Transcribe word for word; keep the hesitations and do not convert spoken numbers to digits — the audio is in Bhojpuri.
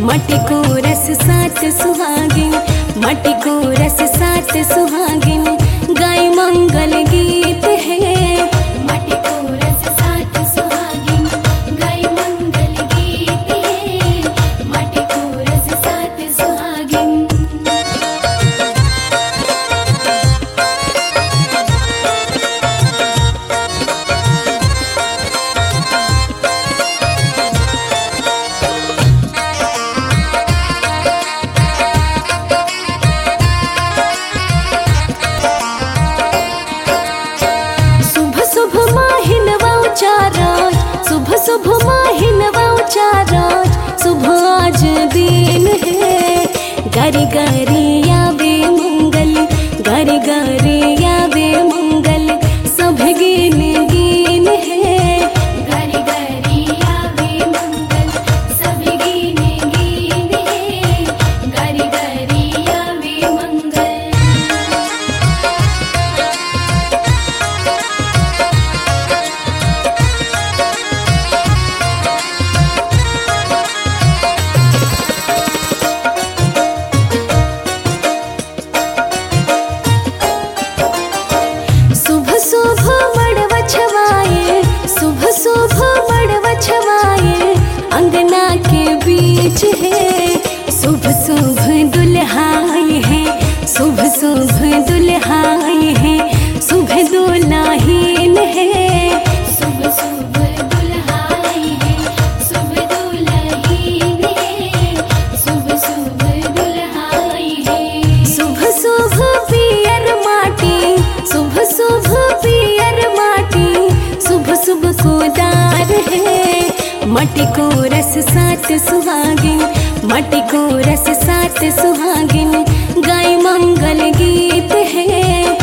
मटी को रस सात सुहागिन, मटी को रस सात सुहागिन, गाय मंगल गीत है। मटी को रस सात सुहागिन, गाय मंगल गीत है। मटी को रस सात सुहागिन। शुभ शुभ माहिन वाचाराज, शुभ आज दिन है। गरी गरी आवे मंगल, गरी गरी आवे मंगल, सब गिन गिन है। गरी गरी आवे मंगल, सब गिन गिन है। गरी गरी आवे मंगल। शुभ मड़व छवाए, शुभ शुभ मड़व छवाए, अंगना के बीच है। शुभ शुभ दुल्हाई है, शुभ शुभ दुल्हाई है, शुभ दुल्हीन है। शुभ शुभ दुल्हाई है, शुभ दुल्हीन है। शुभ शुभ दुल्हाई है। शुभ शुभ पियर माटी, शुभ शुभ पियर माटी, शुभ शुभ कोदार है। मटी को रस सात सुहागिन, मटी को रस सात सुहागिन, गाय मंगल गीत है।